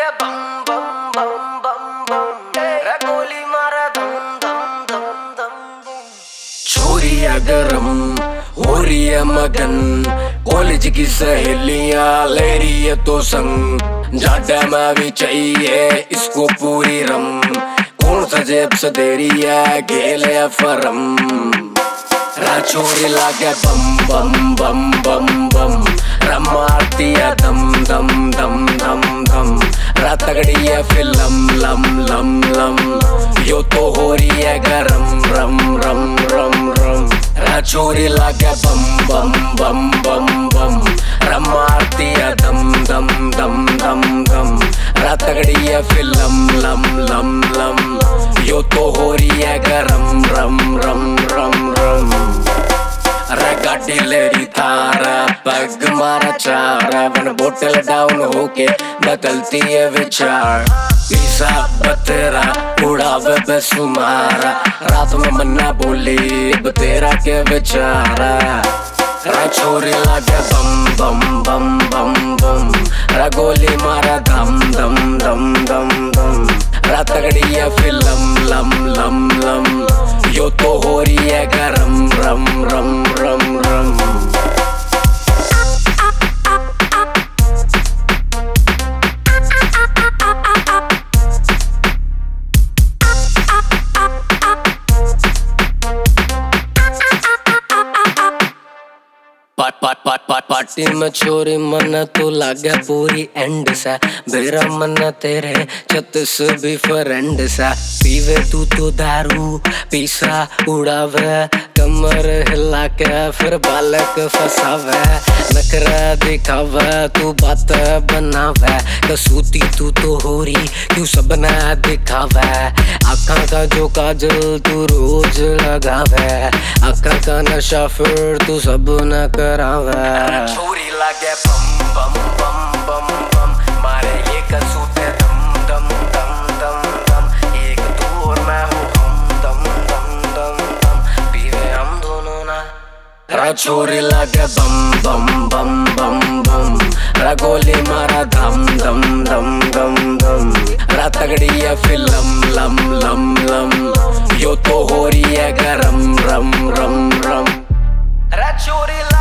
लागे बम बम बम बम बम रे गोली मारे धम धम धम धम छोरी है गरम हो रही है मगन कॉलेज की सहेलियां ले रही है तो संग जाडा में भी चाहिए इसको पूरी रम कौन सा जेब से दे रही है खेल है फरम राचोरी लागे बम बम बम बम बम रमाती है दम दम दम दम दम रात तगड़ी है फिल्म लम लम लम यो तो हो रही है गरम रम रम रम रम राचोरी लागे बम बम बम बम बम रमाती है दम दम दम दम दम रात तगड़ी है फिल्म लम लम लम यो तो हो रही है गरम रम रम रम रम अरे गाड़ी ले रही थारा पग मारा चारा वन बोतल डाउन होके बदलती है विचार पीसा बतेरा उड़ावे बेसुमारा रात में मन्ना बोली बतेरा के विचारा छोरी लागे बम बम बम बम बम गोली मारा धम धम धम धम धम रात तगड़ी है फिल्म लम लम लम यो तो हो रही है गरम रम रम रम रम पार्टी में छोरी मन तो लागे पूरी एंड सा बेरा मन तेरे छत से भी फ्रेंड सा पीवे तू तो दारू पीसा उड़ावे कमर हिला के फिर बालक फसावे नखरा दिखावे तू बात बनावे कसूती तू तो हो रही क्यों सब ना दिखावे आँखा का जो काजल तू रोज लगावे आँखा का नशा फिर तू सब न करावे छोरी लागे बम बम बम बम बम मारे ये कसूते दम दम दम दम दम एक तू और मैं हूँ हम दम दम दम दम पीवे हम दोनों ना छोरी लागे बम बम बम बम बम गोली मारा धम धम धम धम धम रात तगड़ी है फिल्म लम लम लम यो तो हो रही है गरम रम रम रम छोरी